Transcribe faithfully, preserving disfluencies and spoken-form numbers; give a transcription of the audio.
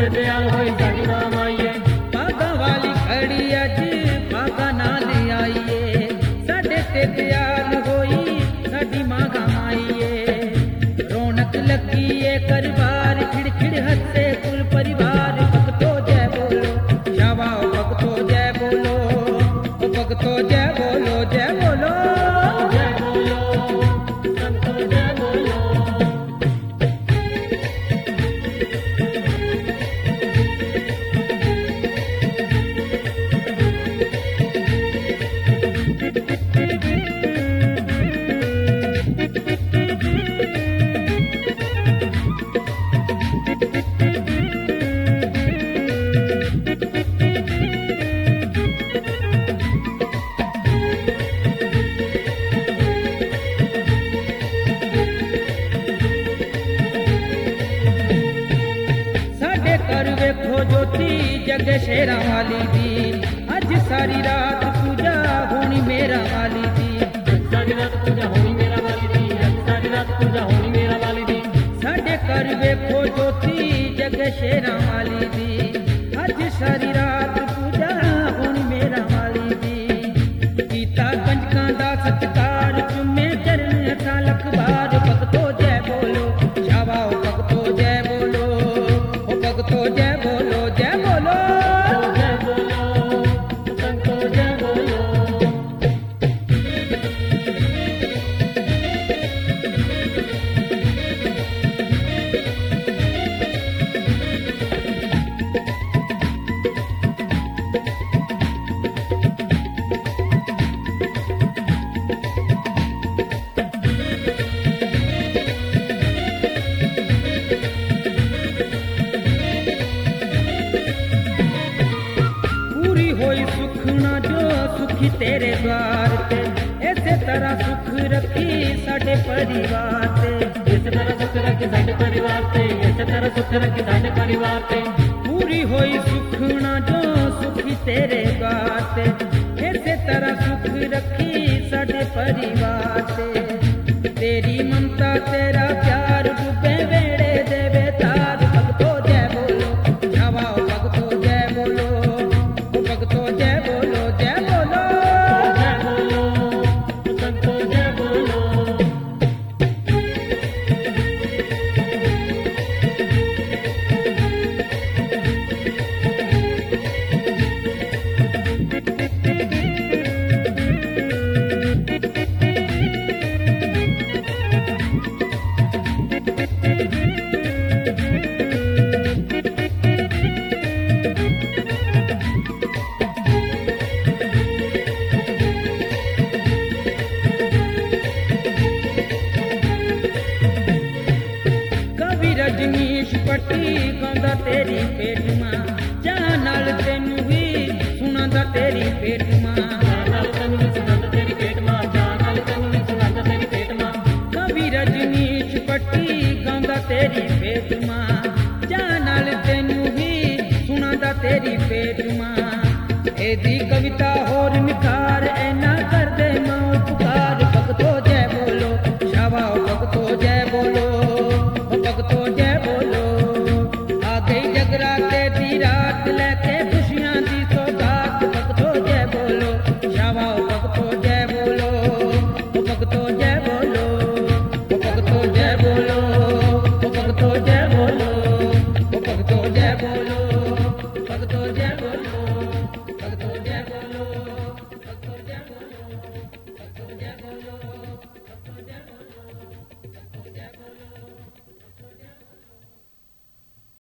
दयाल होई साडी मां माईए भागा वाली खड़ी अज भागा नाल आईए साडे ते दयाल होई साडी मां माईए रौनक लगी है करबार खिड़खिड़ हंसे कुल परिवार भगतो जय बोलो शाबाओ भगतो जय बोलो भगतो जय बोलो जय बोलो जय बोलो संतो जय बोलो वेखो ज्योति जग शेरा वाली दी अज सारी रात पूजा होनी मेरा वाली दी सारी रात पूजा होनी मेरा वाली दी सारी रात पूजा होनी मेरा वाली दी साडे घर वेखो ज्योति जग शेरा वाली दी अज सारी रात पूजा होनी मेरा वाली दी कीता कंजकां दा सत्कार चुमे चरण हथा लख बार भगतो जय बोलो शाबाओ भगतो जय बोलो भगतो जय बोलो जय बोलो जय बोलो संतो जय बोलो होई सुखना जो सुखी तेरे द्वार ते ऐसे तरह सुख रखी साडे परिवार ते इस तरह सुख रखी साडे परिवार ते इस तरह सुख रखी साडे परिवार ते पूरी होई सुखना जो सुखी तेरे द्वार ते ऐसे तरह सुख रखी साडे परिवार ते तेरी ममता तेरा प्यार डूबे वेड़े देवे तार भगतो जय बोलो शाबाओ भगतो जय बोलो भगतो जय बोलो जय बोलो जय बोलो संतो जय बोलो रजनीश पट्टी गाँदा तेरी पेट मां जहाँ नाल तेनू भी सुनांदा तेरी पेट मां कवि रजनीश पट्टी गाँदा तेरी पेट मां जहाँ नाल तेनू भी सुनांदा तेरी पेट